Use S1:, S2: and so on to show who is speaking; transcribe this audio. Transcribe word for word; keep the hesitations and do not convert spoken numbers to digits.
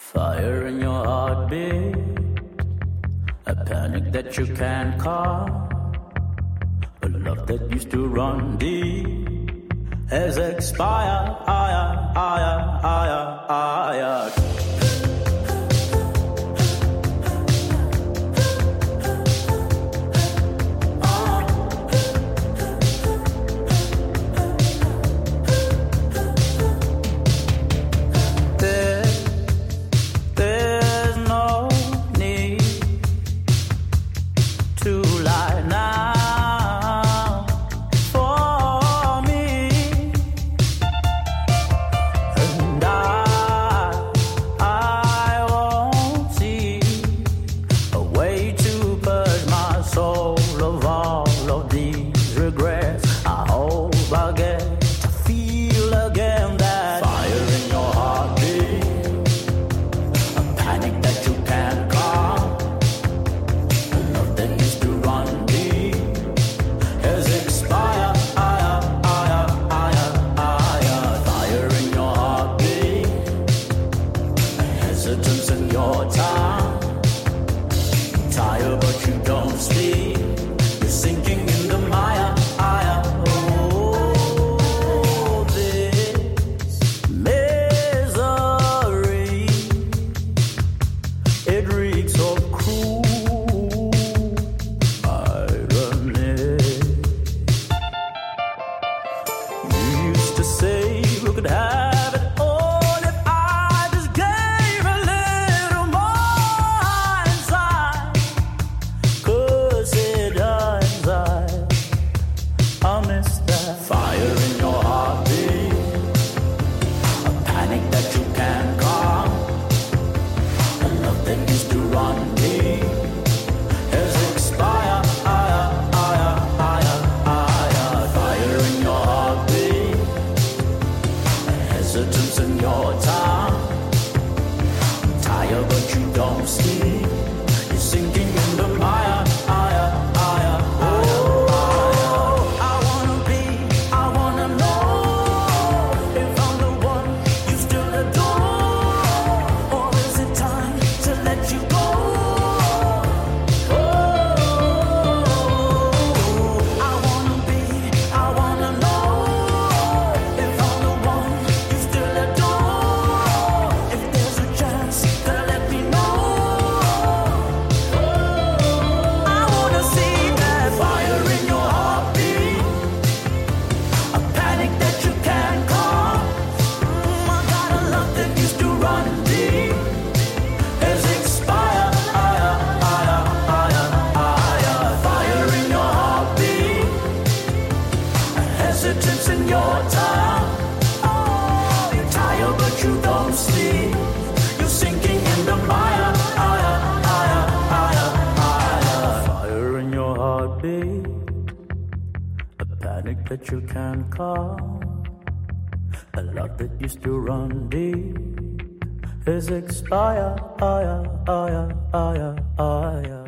S1: Fire in your heartbeat, a panic that you can't calm, a love that used to run deep has expired. Aya, aya, aya, aya.
S2: That you can call, a love that used to run deep is expired. Aya, aya, aya, aya.